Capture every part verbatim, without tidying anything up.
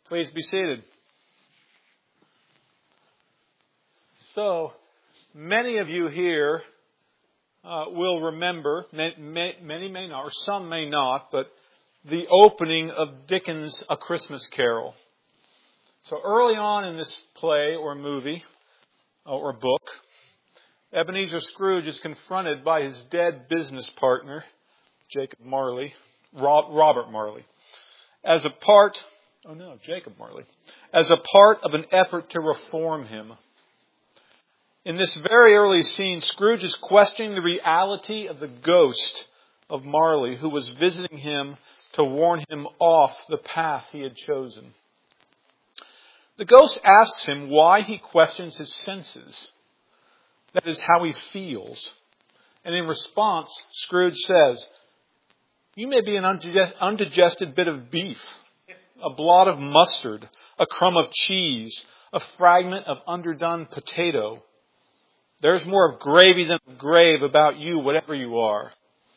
Please be seated. So, many of you here uh, will remember, may, may, many may not, or some may not, but the opening of Dickens' A Christmas Carol. So early on in this play or movie or book, Ebenezer Scrooge is confronted by his dead business partner, Jacob Marley, Robert Marley, as a part, oh no, Jacob Marley, as a part of an effort to reform him. In this very early scene, Scrooge is questioning the reality of the ghost of Marley, who was visiting him to warn him off the path he had chosen. The ghost asks him why he questions his senses. That is, how he feels. And in response, Scrooge says, "You may be an undigested bit of beef, a blot of mustard, a crumb of cheese, a fragment of underdone potato. There's more of gravy than of grave about you, whatever you are."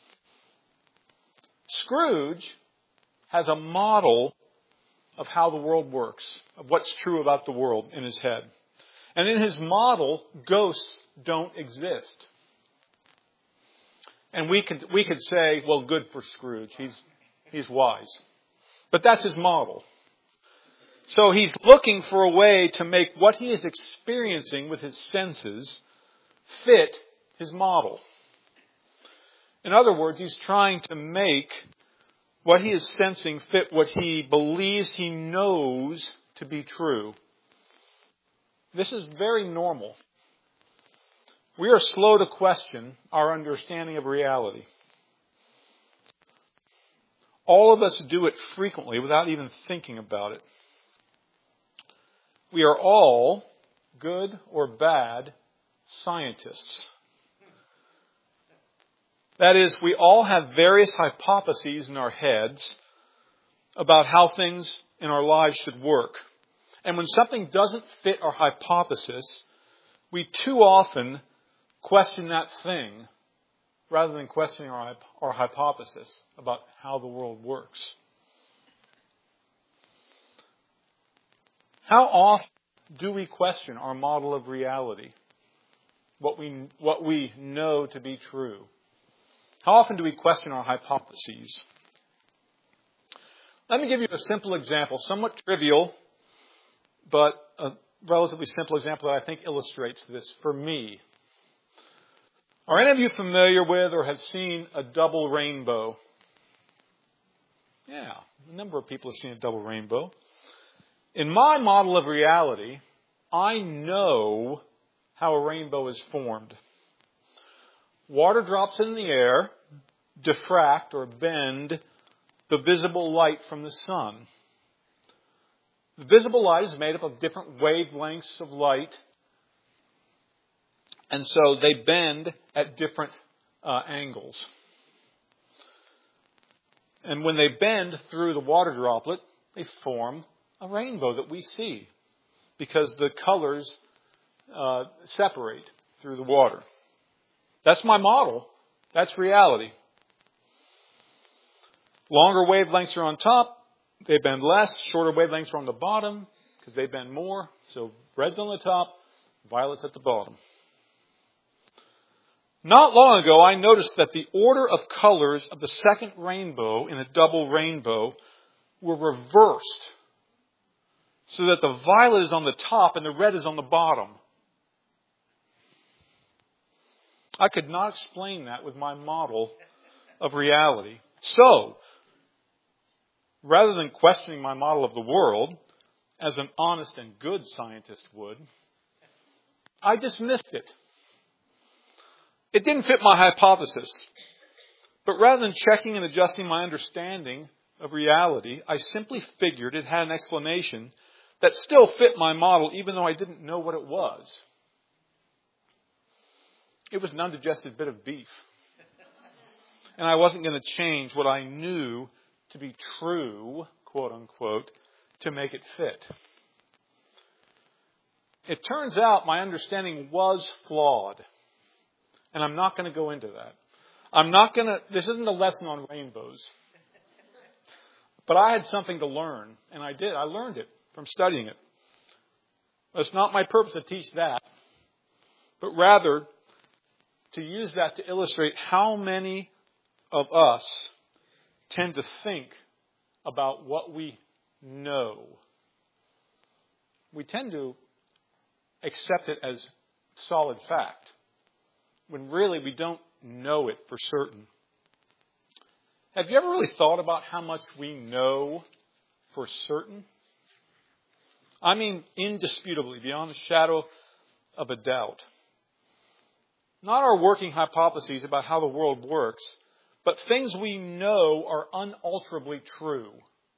Scrooge has a model of how the world works, of what's true about the world in his head. And in his model, ghosts don't exist. And we could we could say, well, good for Scrooge. He's he's wise. But that's his model. So he's looking for a way to make what he is experiencing with his senses fit his model. In other words, he's trying to make what he is sensing fit what he believes he knows to be true. This is very normal. We are slow to question our understanding of reality. All of us do it frequently without even thinking about it. We are all, good or bad, scientists. That is, we all have various hypotheses in our heads about how things in our lives should work. And when something doesn't fit our hypothesis, we too often question that thing rather than questioning our, our hypothesis about how the world works. How often do we question our model of reality, what we, what we know to be true? How often do we question our hypotheses? Let me give you a simple example, somewhat trivial, but a relatively simple example that I think illustrates this for me. Are any of you familiar with or have seen a double rainbow? Yeah, a number of people have seen a double rainbow. In my model of reality, I know how a rainbow is formed. Water drops in the air, diffract or bend the visible light from the sun. The visible light is made up of different wavelengths of light, and so they bend at different uh, angles. And when they bend through the water droplet, they form a rainbow that we see because the colors uh, separate through the water. That's my model. That's reality. Longer wavelengths are on top. They bend less. Shorter wavelengths are on the bottom because they bend more. So red's on the top, violet's at the bottom. Not long ago, I noticed that the order of colors of the second rainbow in a double rainbow were reversed so that the violet is on the top and the red is on the bottom. I could not explain that with my model of reality. So, rather than questioning my model of the world, as an honest and good scientist would, I dismissed it. It didn't fit my hypothesis. But rather than checking and adjusting my understanding of reality, I simply figured it had an explanation that still fit my model, even though I didn't know what it was. It was an undigested bit of beef. And I wasn't going to change what I knew to be true, quote unquote, to make it fit. It turns out my understanding was flawed. And I'm not going to go into that. I'm not going to, this isn't a lesson on rainbows. But I had something to learn, and I did. I learned it. from studying it. It's not my purpose to teach that, but rather to use that to illustrate how many of us tend to think about what we know. We tend to accept it as solid fact, when really we don't know it for certain. Have you ever really thought about how much we know for certain? I mean, indisputably, beyond the shadow of a doubt. Not our working hypotheses about how the world works, but things we know are unalterably true.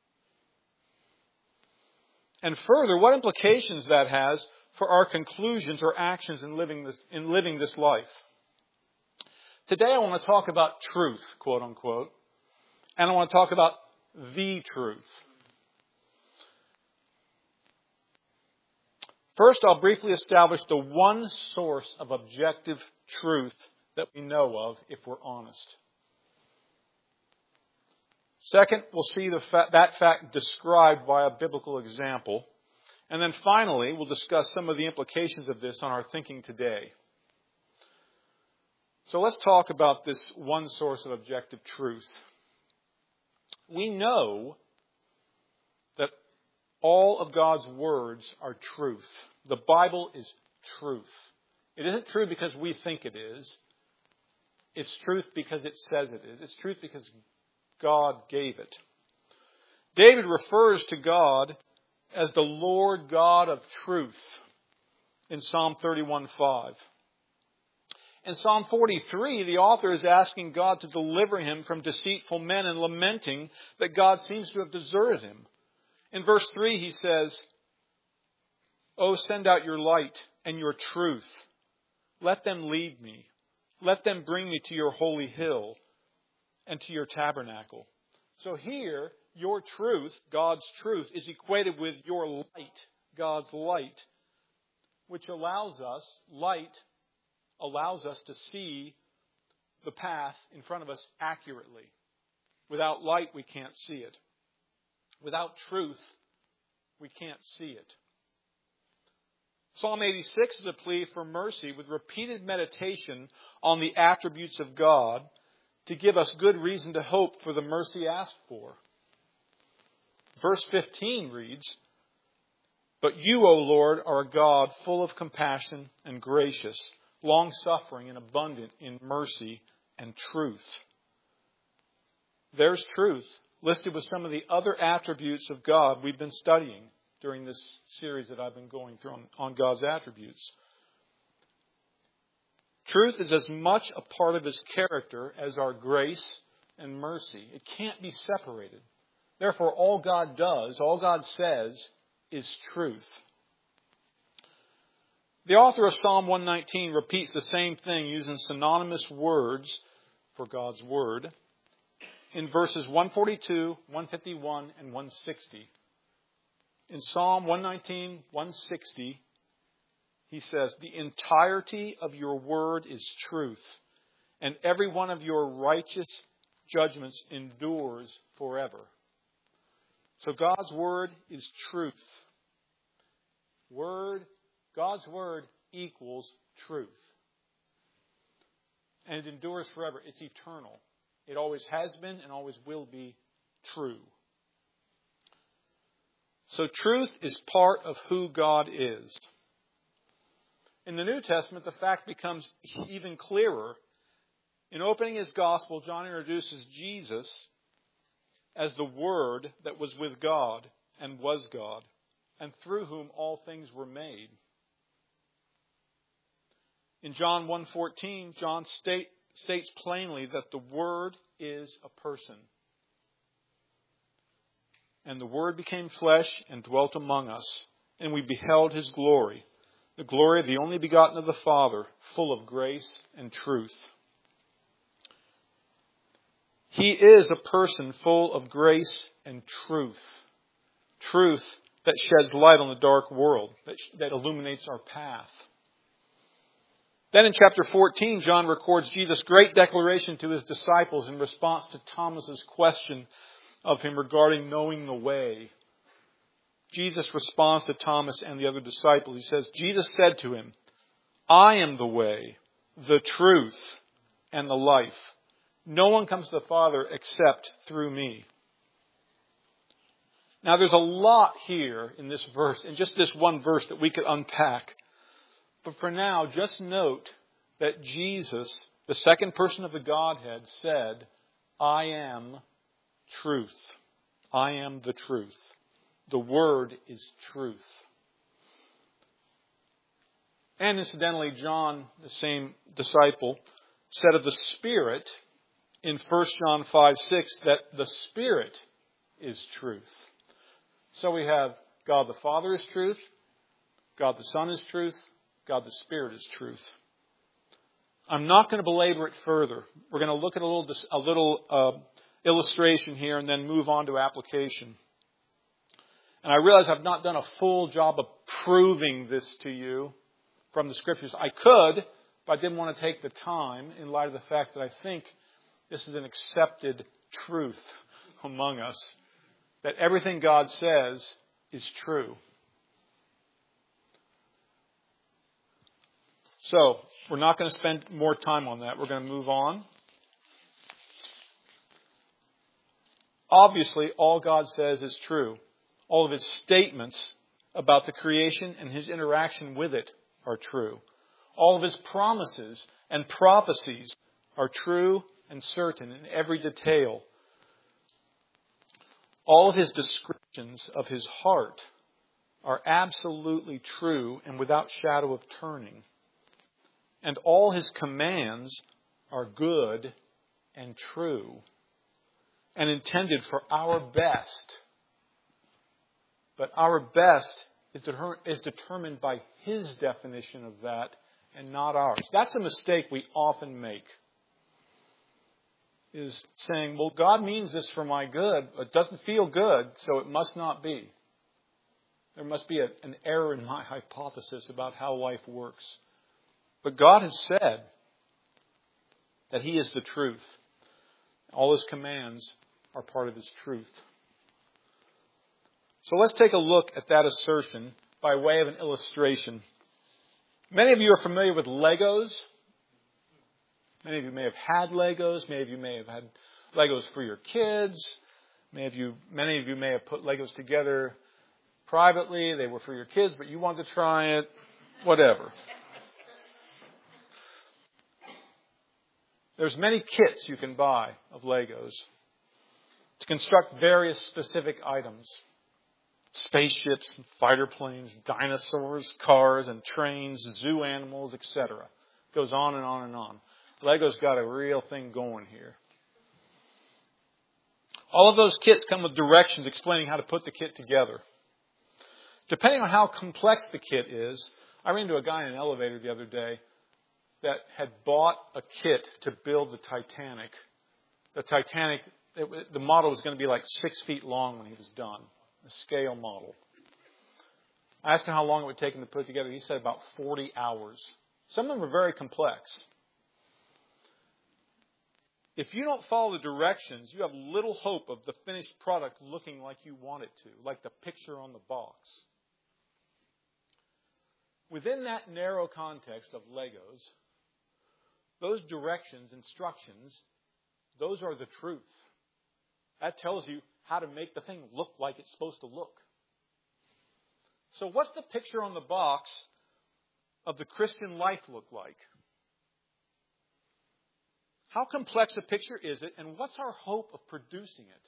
And further, what implications that has for our conclusions or actions in living this, in living this life. Today I want to talk about truth, quote unquote, and I want to talk about the truth. First, I'll briefly establish the one source of objective truth that we know of if we're honest. Second, we'll see the fa- that fact described by a biblical example. And then finally, we'll discuss some of the implications of this on our thinking today. So let's talk about this one source of objective truth. We know that all of God's words are truth. The Bible is truth. It isn't true because we think it is. It's truth because it says it is. It's truth because God gave it. David refers to God as the Lord God of truth in Psalm thirty-one five. In Psalm forty-three, the author is asking God to deliver him from deceitful men and lamenting that God seems to have deserted him. In verse three, he says, "Oh, send out your light and your truth. Let them lead me. Let them bring me to your holy hill and to your tabernacle." So here, your truth, God's truth, is equated with your light, God's light, which allows us, light allows us to see the path in front of us accurately. Without light, we can't see it. Without truth, we can't see it. Psalm eighty-six is a plea for mercy with repeated meditation on the attributes of God to give us good reason to hope for the mercy asked for. Verse fifteen reads, "But you, O Lord, are a God full of compassion and gracious, long-suffering and abundant in mercy and truth." There's truth listed with some of the other attributes of God we've been studying during this series that I've been going through on, on God's attributes. Truth is as much a part of His character as our grace and mercy. It can't be separated. Therefore, all God does, all God says, is truth. The author of Psalm one nineteen repeats the same thing using synonymous words for God's Word in verses one forty-two, one fifty-one, and one sixty. In Psalm one nineteen, one sixty, he says, "The entirety of your word is truth, and every one of your righteous judgments endures forever." So God's word is truth. Word, God's word equals truth. And it endures forever. It's eternal. It always has been and always will be true. So truth is part of who God is. In the New Testament, the fact becomes even clearer. In opening his gospel, John introduces Jesus as the Word that was with God and was God, and through whom all things were made. In John one fourteen, John state, states plainly that the Word is a person. "And the Word became flesh and dwelt among us, and we beheld His glory, the glory of the only begotten of the Father, full of grace and truth." He is a person full of grace and truth. Truth that sheds light on the dark world, that, that illuminates our path. Then in chapter fourteen, John records Jesus' great declaration to his disciples in response to Thomas's question of him regarding knowing the way. Jesus responds to Thomas and the other disciples. He says, Jesus said to him, I am the way, the truth, and the life. No one comes to the Father except through me. Now there's a lot here in this verse, in just this one verse that we could unpack. But for now, just note that Jesus, the second person of the Godhead, said, I am truth. I am the truth. The Word is truth. And incidentally, John, the same disciple, said of the Spirit in First John five six that the Spirit is truth. So we have God the Father is truth, God the Son is truth, God the Spirit is truth. I'm not going to belabor it further. We're going to look at a little, a little uh, illustration here and then move on to application. And I realize I've not done a full job of proving this to you from the Scriptures. I could, but I didn't want to take the time in light of the fact that I think this is an accepted truth among us, that everything God says is true. So, we're not going to spend more time on that. We're going to move on. Obviously, all God says is true. All of His statements about the creation and His interaction with it are true. All of His promises and prophecies are true and certain in every detail. All of His descriptions of His heart are absolutely true and without shadow of turning. And all His commands are good and true and intended for our best. But our best is, de- is determined by His definition of that and not ours. That's a mistake we often make. Is saying, well, God means this for my good. It doesn't feel good, so it must not be. There must be a, an error in my hypothesis about how life works. But God has said that He is the truth. All His commands are part of His truth. So let's take a look at that assertion by way of an illustration. Many of you are familiar with Legos. Many of you may have had Legos. Many of you may have had Legos for your kids. Many of you, many of you may have put Legos together privately. They were for your kids, but you wanted to try it. Whatever. There's many kits you can buy of Legos to construct various specific items. Spaceships, fighter planes, dinosaurs, cars and trains, zoo animals, et cetera. Goes on and on and on. Lego's got a real thing going here. All of those kits come with directions explaining how to put the kit together. Depending on how complex the kit is, I ran into a guy in an elevator the other day that had bought a kit to build the Titanic. The Titanic, it, the model was going to be like six feet long when he was done. A scale model. I asked him how long it would take him to put it together. He said about forty hours. Some of them are very complex. If you don't follow the directions, you have little hope of the finished product looking like you want it to, like the picture on the box. Within that narrow context of Legos, those directions, instructions, those are the truth. That tells you how to make the thing look like it's supposed to look. So what's the picture on the box of the Christian life look like? How complex a picture is it, and what's our hope of producing it?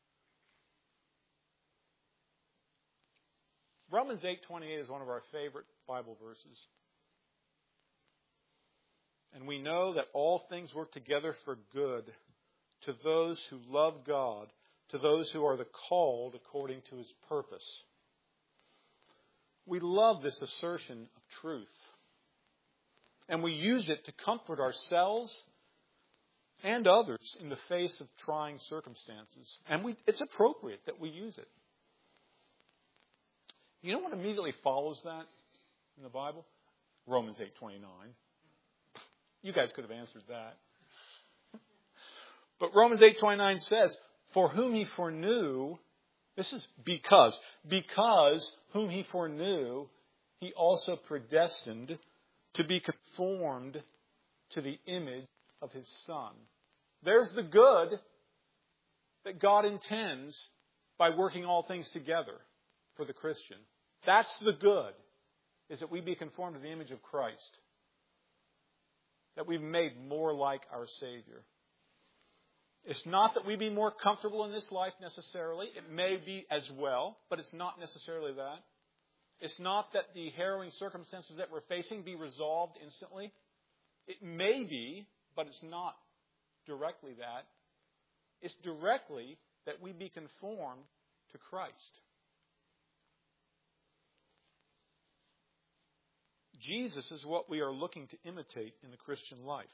Romans eight twenty-eight is one of our favorite Bible verses. And we know that all things work together for good to those who love God, to those who are the called according to His purpose. We love this assertion of truth. And we use it to comfort ourselves and others in the face of trying circumstances. And we, it's appropriate that we use it. You know what immediately follows that in the Bible? Romans eight twenty-nine. You guys could have answered that. But Romans eight twenty-nine says, for whom He foreknew, This is because. Because whom He foreknew, He also predestined to be conformed to the image of His Son. There's the good that God intends by working all things together for the Christian. That's the good, is that we be conformed to the image of Christ. That we've made more like our Savior. It's not that we be more comfortable in this life necessarily. It may be as well, but it's not necessarily that. It's not that the harrowing circumstances that we're facing be resolved instantly. It may be, but it's not directly that. It's directly that we be conformed to Christ. Jesus is what we are looking to imitate in the Christian life.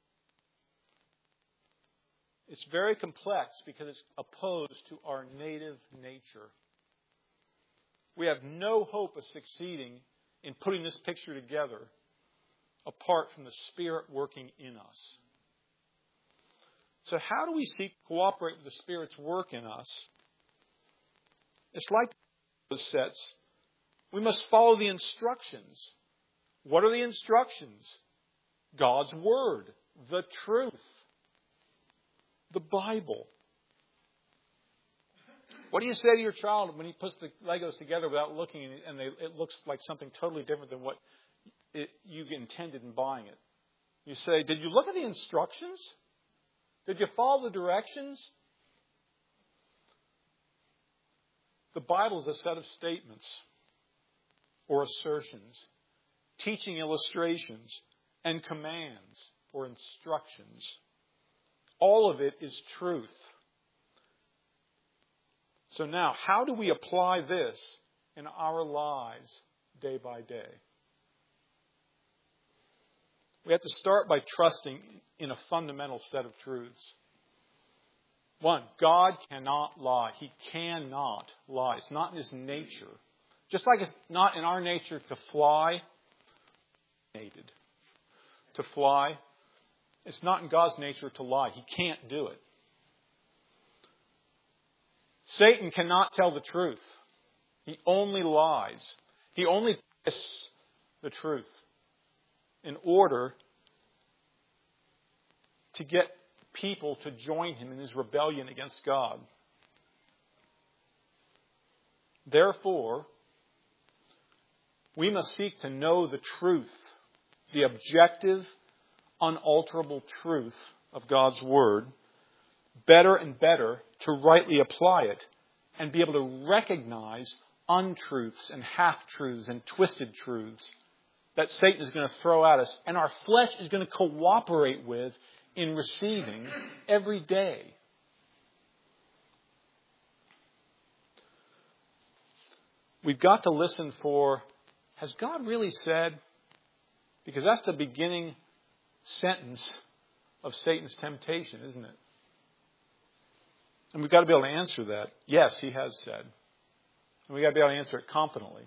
It's very complex because it's opposed to our native nature. We have no hope of succeeding in putting this picture together apart from the Spirit working in us. So how do we seek to cooperate with the Spirit's work in us? It's like those sets. We must follow the instructions. What are the instructions? God's Word, the truth, the Bible. What do you say to your child when he puts the Legos together without looking and they, it looks like something totally different than what it, you intended in buying it? You say, did you look at the instructions? Did you follow the directions? The Bible is a set of statements or assertions, teaching illustrations, and commands or instructions. All of it is truth. So now, how do we apply this in our lives day by day? We have to start by trusting in a fundamental set of truths. One, God cannot lie. He cannot lie. It's not in His nature. Just like it's not in our nature to fly, to fly, it's not in God's nature to lie. He can't do it. Satan cannot tell the truth. He only lies. He only twists the truth in order to get people to join him in his rebellion against God. Therefore, we must seek to know the truth, the objective, unalterable truth of God's Word, better and better to rightly apply it and be able to recognize untruths and half-truths and twisted truths that Satan is going to throw at us and our flesh is going to cooperate with in receiving every day. We've got to listen for, has God really said? Because that's the beginning sentence of Satan's temptation, isn't it? And we've got to be able to answer that. Yes, He has said. And we've got to be able to answer it confidently.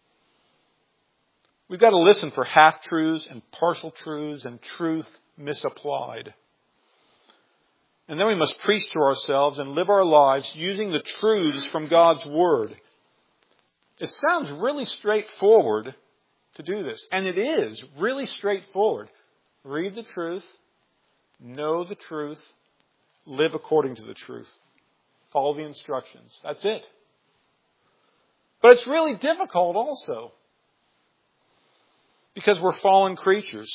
We've got to listen for half-truths and partial truths and truth misapplied. And then we must preach to ourselves and live our lives using the truths from God's Word. It sounds really straightforward to do this. And it is really straightforward. Read the truth, know the truth, live according to the truth. Follow the instructions. That's it. But it's really difficult also. Because we're fallen creatures.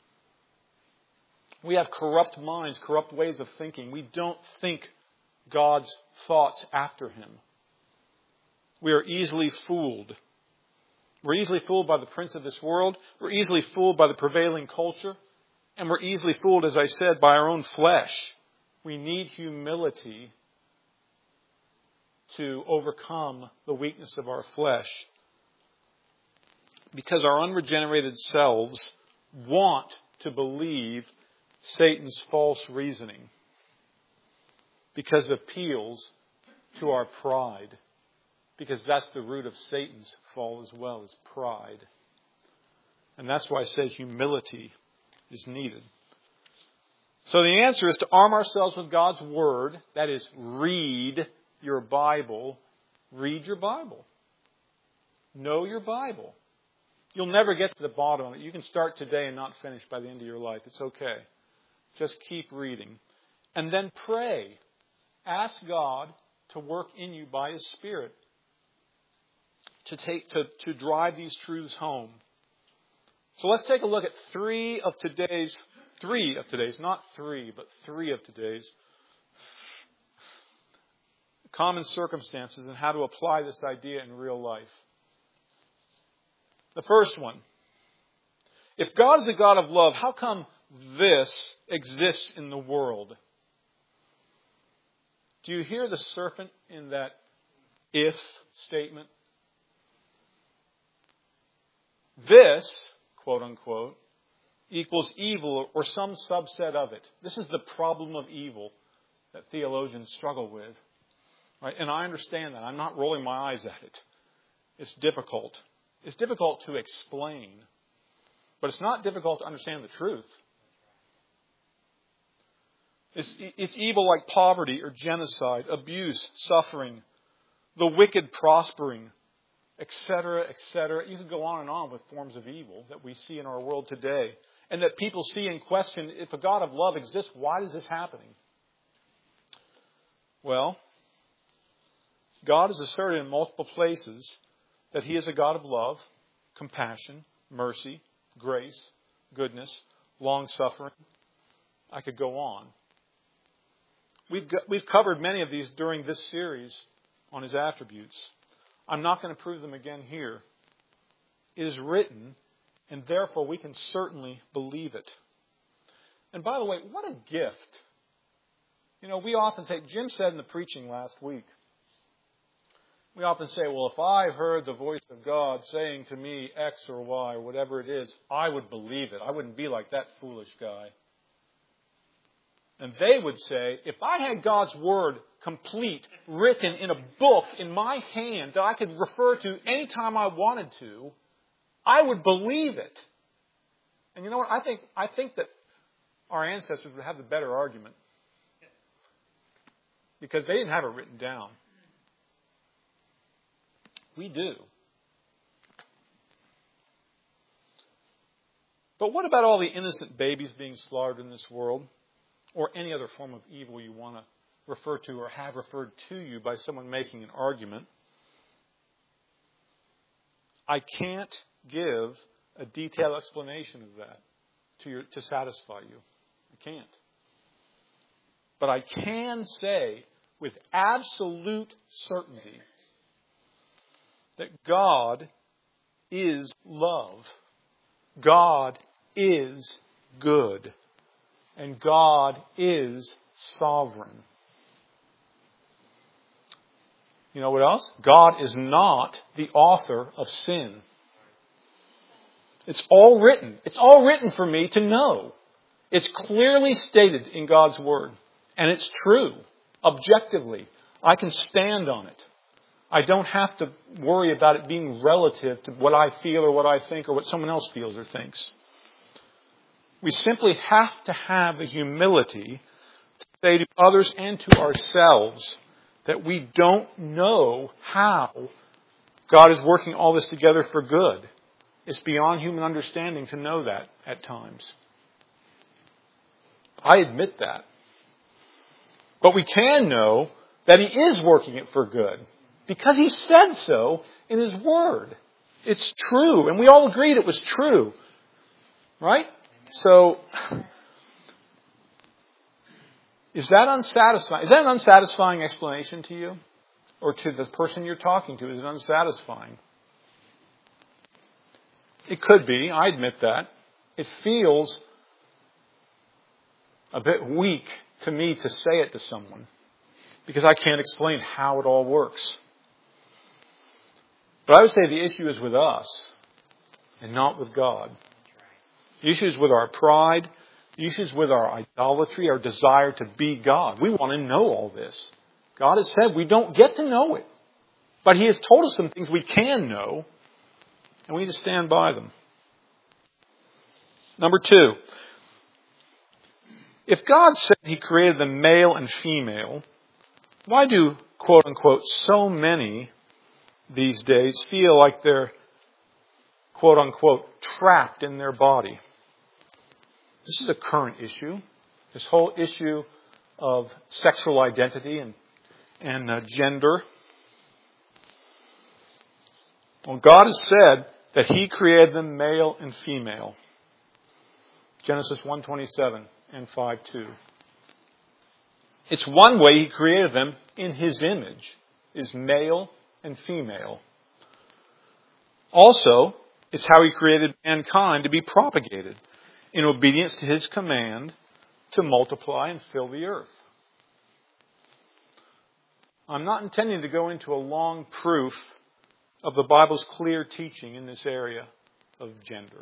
We have corrupt minds, corrupt ways of thinking. We don't think God's thoughts after Him. We are easily fooled. We're easily fooled by the prince of this world. We're easily fooled by the prevailing culture. And we're easily fooled, as I said, by our own flesh. We need humility to overcome the weakness of our flesh. Because our unregenerated selves want to believe Satan's false reasoning. Because it appeals to our pride. Because that's the root of Satan's fall as well, is pride. And that's why I say humility is needed. So the answer is to arm ourselves with God's Word. That is, read your Bible Read your Bible. Know your Bible. You'll never get to the bottom of it. You can start today and not finish by the end of your life. It's okay. Just keep reading. And then pray. Ask God to work in you by His Spirit to take to, to drive these truths home. So let's take a look at three of today's, three of today's, not three, but three of today's common circumstances and how to apply this idea in real life. The first one. If God is a God of love, how come this exists in the world? Do you hear the serpent in that if statement? This, quote unquote, equals evil or some subset of it. This is the problem of evil that theologians struggle with. Right? And I understand that. I'm not rolling my eyes at it. It's difficult. It's difficult to explain. But it's not difficult to understand the truth. It's, it's evil like poverty or genocide, abuse, suffering, the wicked prospering, et cetera, et cetera. You could go on and on with forms of evil that we see in our world today. And that people see and question, if a God of love exists, why is this happening? Well, God has asserted in multiple places that He is a God of love, compassion, mercy, grace, goodness, long-suffering. I could go on. We've got, we've covered many of these during this series on His attributes. I'm not going to prove them again here. It is written, and therefore we can certainly believe it. And by the way, what a gift. You know, we often say, Jim said in the preaching last week, we often say, well, if I heard the voice of God saying to me X or Y or whatever it is, I would believe it. I wouldn't be like that foolish guy. And they would say, if I had God's Word complete, written in a book in my hand that I could refer to anytime I wanted to, I would believe it. And you know what? I think, I think that our ancestors would have the better argument. Because they didn't have it written down. We do. But what about all the innocent babies being slaughtered in this world? Or any other form of evil you want to refer to or have referred to you by someone making an argument? I can't give a detailed explanation of that to, your, to satisfy you. I can't. But I can say with absolute certainty that God is love. God is good. And God is sovereign. You know what else? God is not the author of sin. It's all written. It's all written for me to know. It's clearly stated in God's Word. And it's true. Objectively. I can stand on it. I don't have to worry about it being relative to what I feel or what I think or what someone else feels or thinks. We simply have to have the humility to say to others and to ourselves that we don't know how God is working all this together for good. It's beyond human understanding to know that at times. I admit that. But we can know that He is working it for good because He said so in His Word. It's true, and we all agreed it was true. Right? So, is that unsatisfying? Is that an unsatisfying explanation to you? Or to the person you're talking to? Is it unsatisfying? It could be. I admit that. It feels a bit weak to me to say it to someone. Because I can't explain how it all works. But I would say the issue is with us. And not with God. The issue is with our pride. The issue is with our idolatry, our desire to be God. We want to know all this. God has said we don't get to know it. But He has told us some things we can know. And we need to stand by them. Number two. If God said He created them male and female, why do, quote unquote, so many these days feel like they're, quote unquote, trapped in their body. This is a current issue. This whole issue of sexual identity and, and uh, gender. Well, God has said that He created them male and female. Genesis one twenty-seven and five two. It's one way He created them in His image, is male and female. Also, it's how He created mankind to be propagated in obedience to His command to multiply and fill the earth. I'm not intending to go into a long proof of the Bible's clear teaching in this area of gender.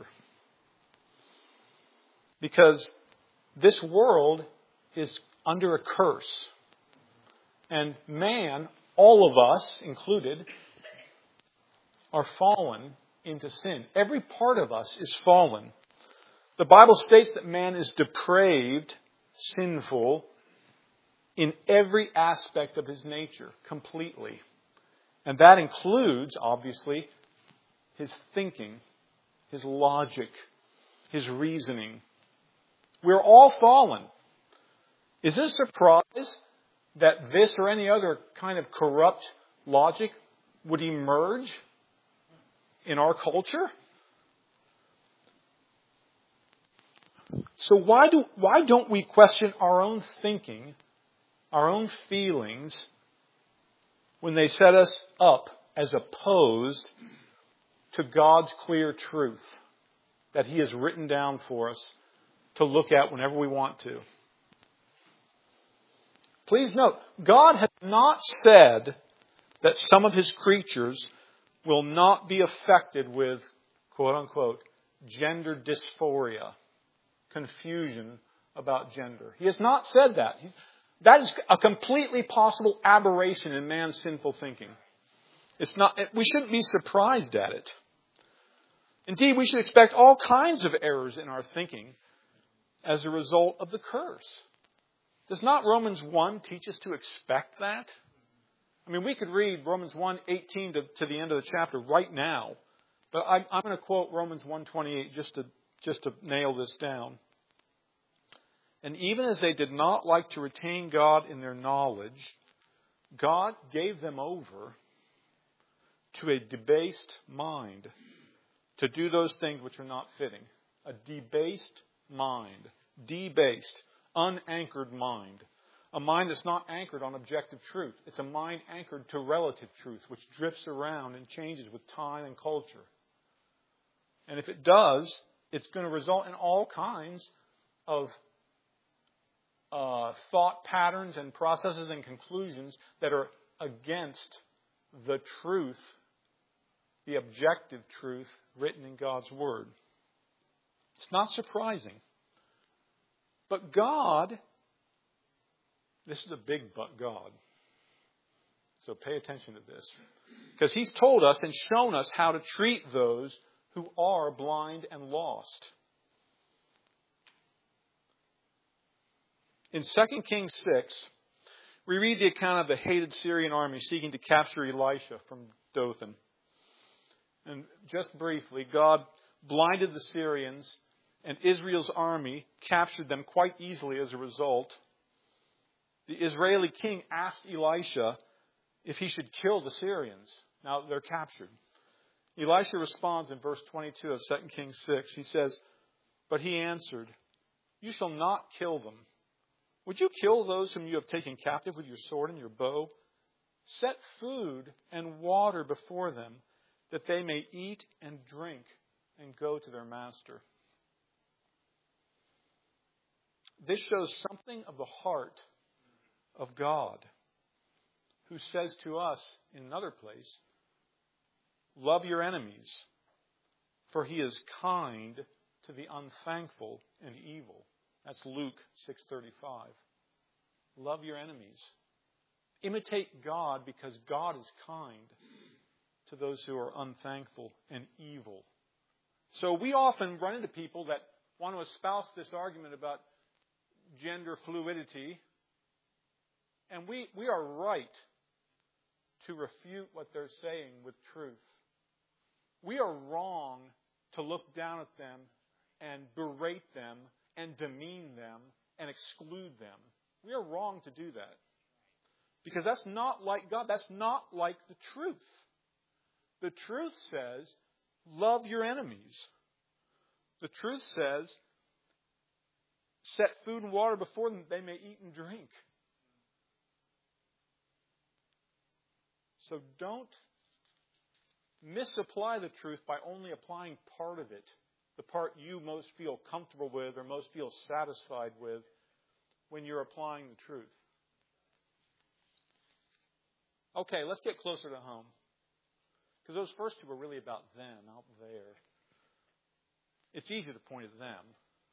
Because this world is under a curse. And man, all of us included, are fallen into sin. Every part of us is fallen. The Bible states that man is depraved, sinful, in every aspect of his nature, completely. And that includes, obviously, his thinking, his logic, his reasoning. We're all fallen. Is it a surprise that this or any other kind of corrupt logic would emerge in our culture? So why do why don't we question our own thinking, our own feelings, when they set us up as opposed to God's clear truth that He has written down for us to look at whenever we want to? Please note, God has not said that some of His creatures will not be affected with, quote unquote, gender dysphoria, confusion about gender. He has not said that. That is a completely possible aberration in man's sinful thinking. It's not, we shouldn't be surprised at it. Indeed, we should expect all kinds of errors in our thinking as a result of the curse. Does not Romans one teach us to expect that? I mean, we could read Romans one eighteen to, to the end of the chapter right now, but I'm, I'm going to quote Romans one twenty-eight just to just to nail this down. And even as they did not like to retain God in their knowledge, God gave them over to a debased mind to do those things which are not fitting. A debased mind. Debased. Unanchored mind. A mind that's not anchored on objective truth. It's a mind anchored to relative truth, which drifts around and changes with time and culture. And if it does, it's going to result in all kinds of uh, thought patterns and processes and conclusions that are against the truth, the objective truth written in God's Word. It's not surprising. But God, this is a big but God. So pay attention to this. Because He's told us and shown us how to treat those who are blind and lost. In Second Kings six, we read the account of the hated Syrian army seeking to capture Elisha from Dothan. And just briefly, God blinded the Syrians, and Israel's army captured them quite easily as a result. The Israeli king asked Elisha if he should kill the Syrians. Now they're captured. Elisha responds in verse twenty-two of Second Kings six. He says, "But he answered, 'You shall not kill them. Would you kill those whom you have taken captive with your sword and your bow? Set food and water before them, that they may eat and drink and go to their master.'" This shows something of the heart of God, who says to us in another place, "Love your enemies, for He is kind to the unthankful and evil." That's Luke six thirty-five. Love your enemies. Imitate God because God is kind to those who are unthankful and evil. So we often run into people that want to espouse this argument about gender fluidity. And we, we are right to refute what they're saying with truth. We are wrong to look down at them and berate them and demean them and exclude them. We are wrong to do that. Because that's not like God. That's not like the truth. The truth says, love your enemies. The truth says, set food and water before them that they may eat and drink. So don't misapply the truth by only applying part of it, the part you most feel comfortable with or most feel satisfied with when you're applying the truth. Okay, let's get closer to home. Because those first two were really about them out there. It's easy to point at them.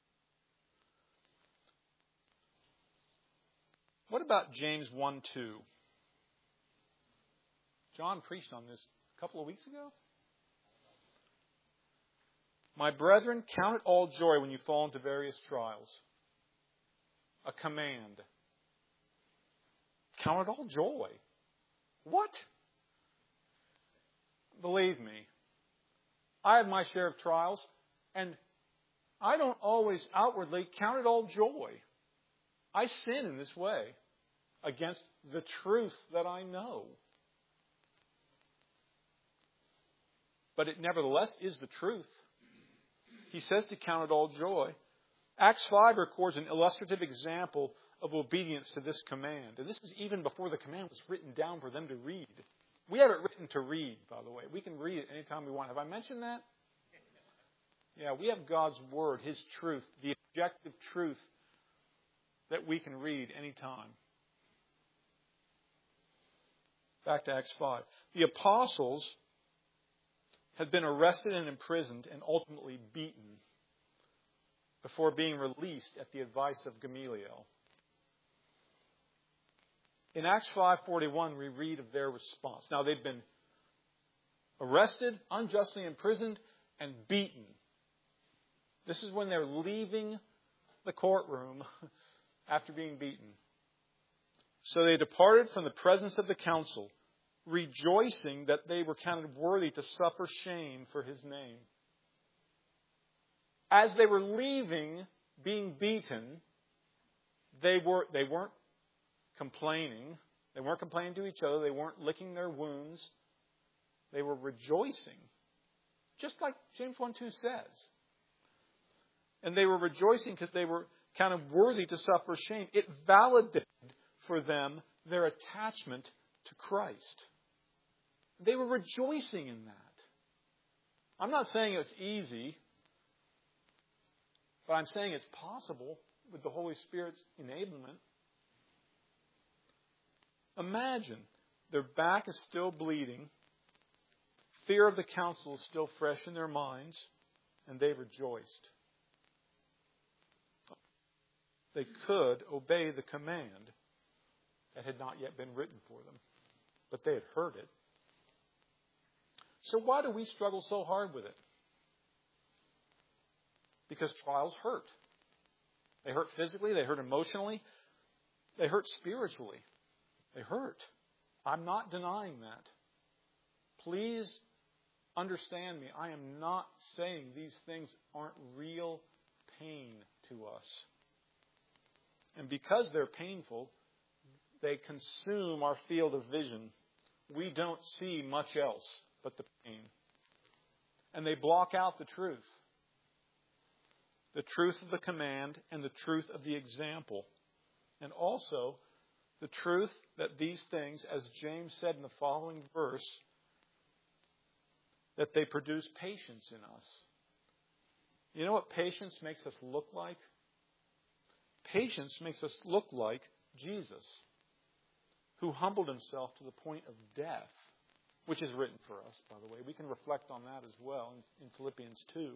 What about James one two? John preached on this a couple of weeks ago. My brethren, count it all joy when you fall into various trials. A command. Count it all joy. What? Believe me, I have my share of trials, and I don't always outwardly count it all joy. I sin in this way against the truth that I know. But it nevertheless is the truth. He says to count it all joy. Acts five records an illustrative example of obedience to this command. And this is even before the command was written down for them to read. We have it written to read, by the way. We can read it anytime we want. Have I mentioned that? Yeah, we have God's Word, His truth, the objective truth that we can read anytime. Back to Acts five. The apostles had been arrested and imprisoned and ultimately beaten before being released at the advice of Gamaliel. In Acts five forty-one, we read of their response. Now, they've been arrested, unjustly imprisoned, and beaten. This is when they're leaving the courtroom after being beaten. So they departed from the presence of the council, rejoicing that they were counted worthy to suffer shame for His name. As they were leaving, being beaten, they were they weren't complaining. They weren't complaining to each other. They weren't licking their wounds. They were rejoicing. Just like James one two says. And they were rejoicing because they were kind of worthy to suffer shame. It validated for them their attachment to Christ. They were rejoicing in that. I'm not saying it's easy, but I'm saying it's possible with the Holy Spirit's enablement. Imagine their back is still bleeding, fear of the council is still fresh in their minds, and they rejoiced. They could obey the command that had not yet been written for them, but they had heard it. So why do we struggle so hard with it? Because trials hurt. They hurt physically, they hurt emotionally, they hurt spiritually. They hurt. I'm not denying that. Please understand me. I am not saying these things aren't real pain to us. And because they're painful, they consume our field of vision. We don't see much else but the pain. And they block out the truth. The truth of the command and the truth of the example. And also the truth that these things, as James said in the following verse, that they produce patience in us. You know what patience makes us look like? Patience makes us look like Jesus, who humbled Himself to the point of death, which is written for us, by the way. We can reflect on that as well in Philippians two.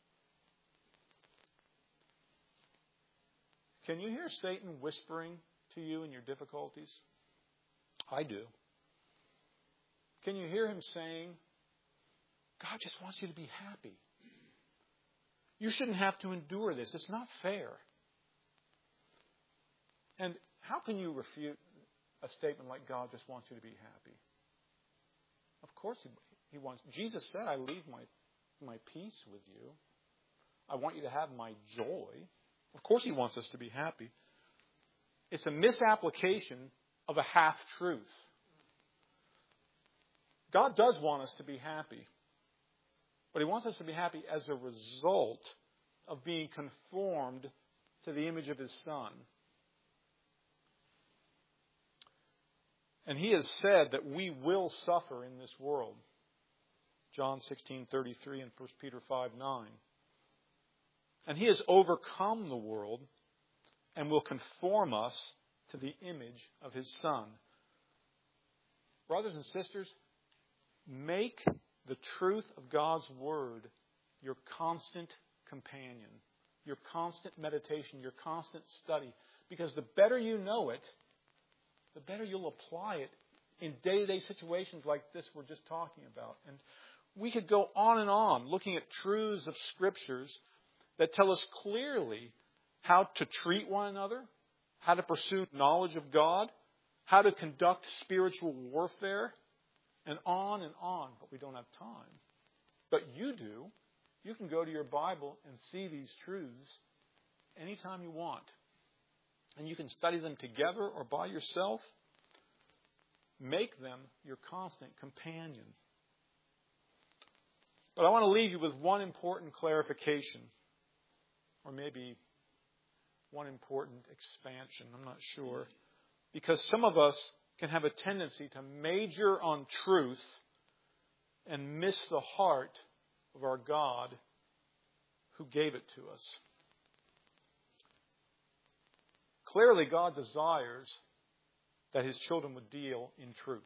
Can you hear Satan whispering to you in your difficulties? I do. Can you hear him saying, God just wants you to be happy. You shouldn't have to endure this. It's not fair. And how can you refute a statement like God just wants you to be happy? Of course he, he wants. Jesus said, I leave my, my peace with you. I want you to have my joy. Of course he wants us to be happy. It's a misapplication of a half-truth. God does want us to be happy. But he wants us to be happy as a result of being conformed to the image of his Son. And he has said that we will suffer in this world. John sixteen thirty-three and First Peter five nine. And he has overcome the world and will conform us to the image of his Son. Brothers and sisters, make the truth of God's Word your constant companion, your constant meditation, your constant study. Because the better you know it, the better you'll apply it in day-to-day situations like this we're just talking about. And we could go on and on looking at truths of Scriptures that tell us clearly how to treat one another, how to pursue knowledge of God, how to conduct spiritual warfare, and on and on. But we don't have time. But you do. You can go to your Bible and see these truths anytime you want. And you can study them together or by yourself. Make them your constant companion. But I want to leave you with one important clarification. Or maybe one important expansion. I'm not sure. Because some of us can have a tendency to major on truth and miss the heart of our God who gave it to us. Clearly, God desires that his children would deal in truth.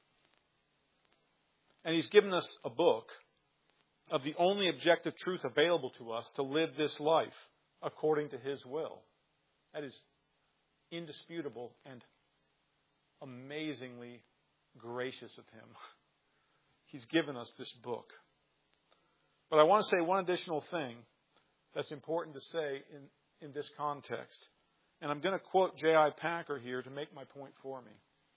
And he's given us a book of the only objective truth available to us to live this life according to his will. That is indisputable and amazingly gracious of him. He's given us this book. But I want to say one additional thing that's important to say in, in this context. And I'm going to quote J I Packer here to make my point for me.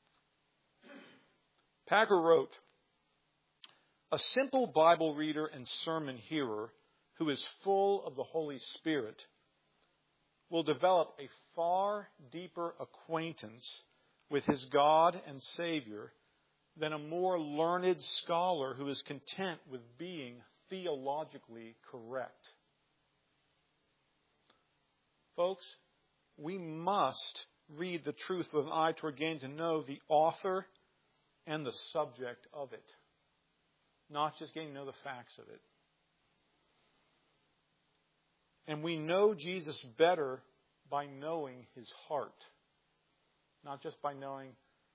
Packer wrote, "A simple Bible reader and sermon hearer who is full of the Holy Spirit will develop a far deeper acquaintance with his God and Savior than a more learned scholar who is content with being theologically correct." Folks, we must read the truth with an eye toward getting to know the author and the subject of it, not just getting to know the facts of it. And we know Jesus better by knowing his heart, not just by knowing.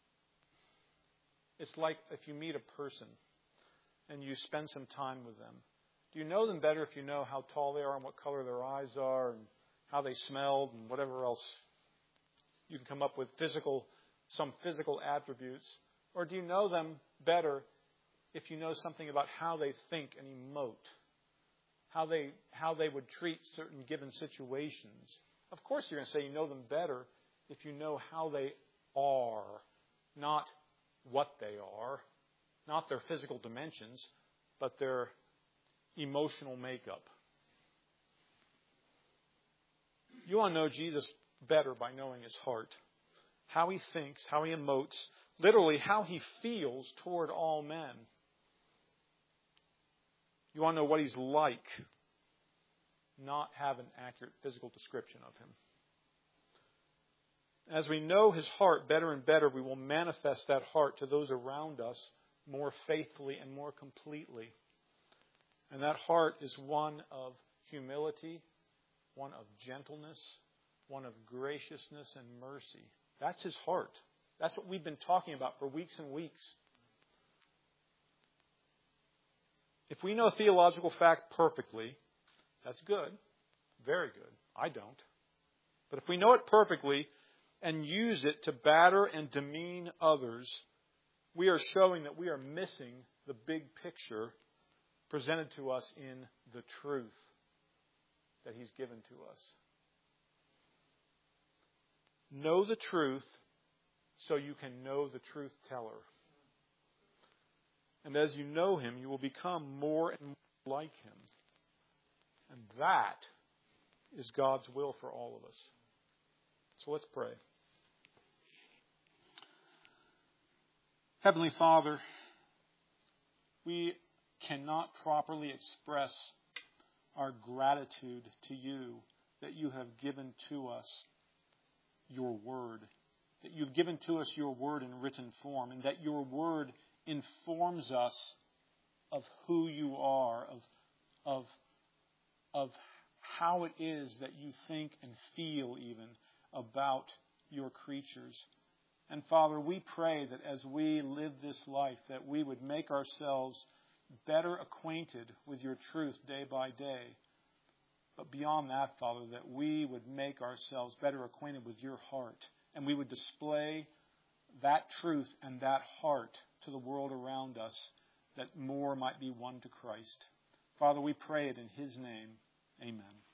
It's like if you meet a person and you spend some time with them. Do you know them better if you know how tall they are and what color their eyes are and how they smelled and whatever else you can come up with, physical, some physical attributes? Or do you know them better if you know something about how they think and emote, how they how they would treat certain given situations? Of course you're going to say you know them better if you know how they are, not what they are, not their physical dimensions, but their emotional makeup. You want to know Jesus better by knowing his heart, how he thinks, how he emotes, literally how he feels toward all men. You want to know what he's like, not have an accurate physical description of him. As we know his heart better and better, we will manifest that heart to those around us more faithfully and more completely. And that heart is one of humility, one of gentleness, one of graciousness and mercy. That's his heart. That's what we've been talking about for weeks and weeks. If we know a theological fact perfectly, that's good. Very good. I don't. But if we know it perfectly and use it to batter and demean others, we are showing that we are missing the big picture presented to us in the truth that he's given to us. Know the truth so you can know the truth teller. And as you know Him, you will become more and more like Him. And that is God's will for all of us. So let's pray. Heavenly Father, we cannot properly express our gratitude to you that you have given to us your word, that you've given to us your word in written form, and that your word informs us of who you are, of, of, of how it is that you think and feel even about your creatures. And Father, we pray that as we live this life, that we would make ourselves better acquainted with your truth day by day. But beyond that, Father, that we would make ourselves better acquainted with your heart, and we would display that truth and that heart to the world around us, that more might be won to Christ. Father, we pray it in His name. Amen.